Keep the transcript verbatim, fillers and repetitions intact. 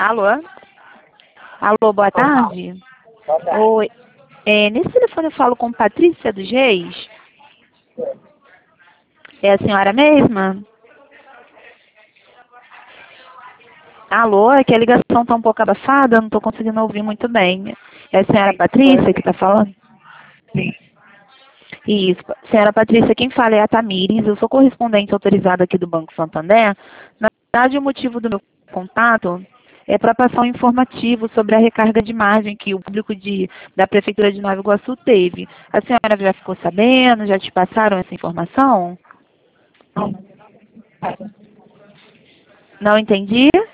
Alô? Alô, boa tarde. Oi. É, nesse telefone eu falo com Patrícia dos Reis? É a senhora mesma? Alô, é que a ligação está um pouco abafada, eu não estou conseguindo ouvir muito bem. É a senhora Patrícia que está falando? Sim. Isso. Senhora Patrícia, quem fala é a Tamires, eu sou correspondente autorizada aqui do Banco Santander. Na verdade, o motivo do meu contato é para passar um informativo sobre a recarga de margem que o público de, da Prefeitura de Nova Iguaçu teve. A senhora já ficou sabendo? Já te passaram essa informação? Não entendi?